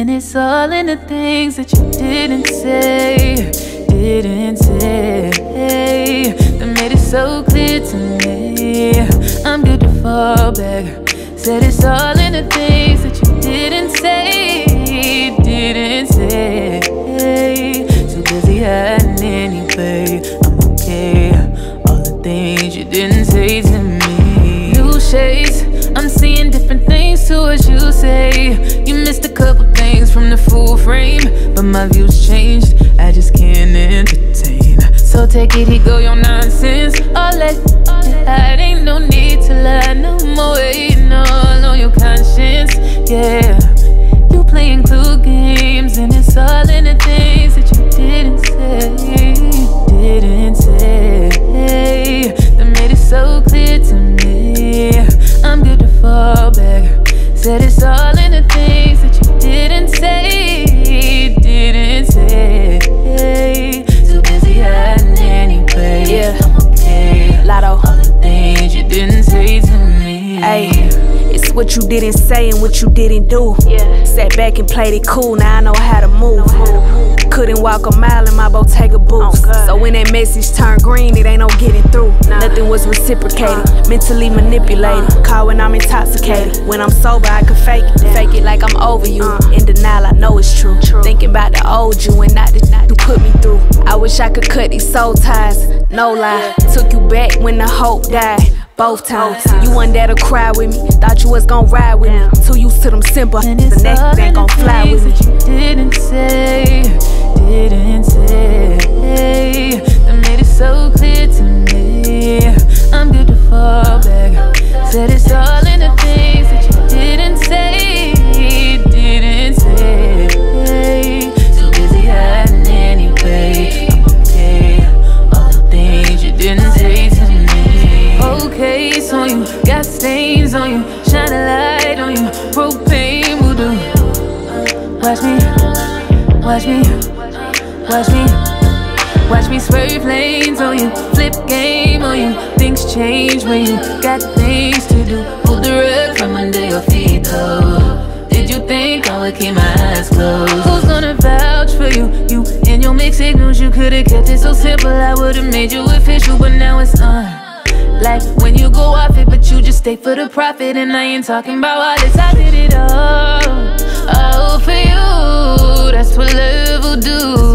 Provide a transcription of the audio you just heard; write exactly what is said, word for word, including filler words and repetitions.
And it's all in the things that you didn't say, didn't say, that made it so clear to me. I'm good to fall back. Said it's all in the things that you didn't say, didn't say. Too busy hiding anyway. I'm okay. All the things you didn't say to me. New shades, I'm seeing different things to what you say. You missed a couple things from the full frame, but my views changed, I just can't entertain. So take it, he go your nonsense. All that hide, ain't no need to lie no more. Waiting all on your conscience, yeah. You playing clue games, and it's all in the things that you didn't say, didn't say, that made it so clear to me. I'm good to fall back. Said it's all in the things that you didn't say, didn't say. Too busy hiding anyway. Yeah, I'm okay. Lotto. All the things you didn't say to me. Ayy, it's what you didn't say and what you didn't do. Yeah. Sat back and played it cool, now I know how to move. Couldn't walk a mile in my Bottega boots. Oh, so when that message turned green, it ain't no getting through. Nah. Nothing was reciprocated, uh, mentally manipulated. Uh, Call when I'm intoxicated. Yeah. When I'm sober, I can fake it. Yeah. Fake it like I'm over you. Uh, in denial, I know it's true. true. Thinking about the old you and not the you put me through. I wish I could cut these soul ties, no lie. Yeah. Took you back when the hope died. Both times. You one that'll cry with me. Thought you was gon' ride with me. Too used to them simple. The next ain't gon' fly with me. That you didn't say, didn't say, that made it so clear to me. I'm good to fall back. Said it's all in the things that you didn't say, didn't say. Too busy hiding anyway. I'm okay. All the things you didn't say to me. Case on you, got stains on you, shine a light on you, propane will do. Watch me, watch me, watch me, watch me swerve lanes on you, flip game on you. Things change when you got things to do. Pull the rug from under your feet though. Did you think I would keep my eyes closed? Who's gonna vouch for you? You and your mixed signals, you could've kept it so simple. I would've made you official, but now it's on. Like when you go off it, but you just stay for the profit. And I ain't talking about all this, I did it all, all for you. That's what love will do.